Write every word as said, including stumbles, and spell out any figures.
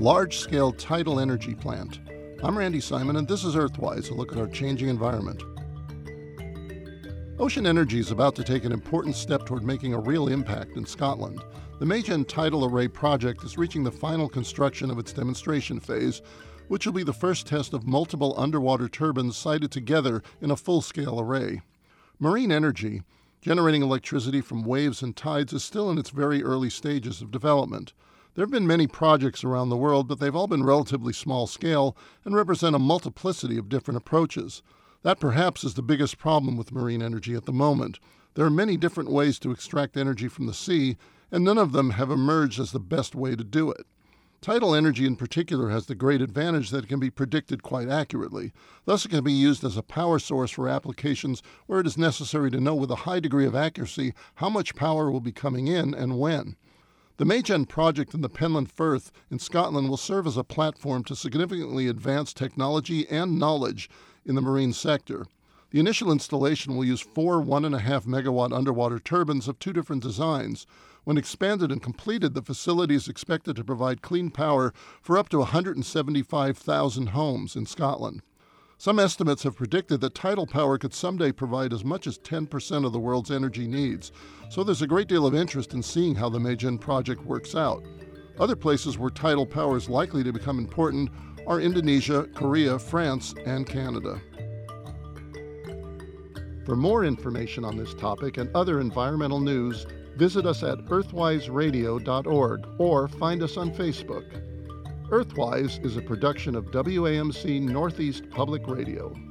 large-scale tidal energy plant. I'm Randy Simon, and this is Earthwise, a look at our changing environment. Ocean Energy is about to take an important step toward making a real impact in Scotland. The Maygen Tidal Array project is reaching the final construction of its demonstration phase, which will be the first test of multiple underwater turbines sited together in a full-scale array. Marine energy, generating electricity from waves and tides, is still in its very early stages of development. There have been many projects around the world, but they've all been relatively small scale and represent a multiplicity of different approaches. That perhaps is the biggest problem with marine energy at the moment. There are many different ways to extract energy from the sea, and none of them have emerged as the best way to do it. Tidal energy in particular has the great advantage that it can be predicted quite accurately. Thus, it can be used as a power source for applications where it is necessary to know with a high degree of accuracy how much power will be coming in and when. The Maygen project in the Penland Firth in Scotland will serve as a platform to significantly advance technology and knowledge in the marine sector. The initial installation will use four one point five megawatt underwater turbines of two different designs. When expanded and completed, the facility is expected to provide clean power for up to one hundred seventy-five thousand homes in Scotland. Some estimates have predicted that tidal power could someday provide as much as ten percent of the world's energy needs, so there's a great deal of interest in seeing how the Maygen project works out. Other places where tidal power is likely to become important are Indonesia, Korea, France, and Canada. For more information on this topic and other environmental news, visit us at earthwise radio dot org or find us on Facebook. Earthwise is a production of W A M C Northeast Public Radio.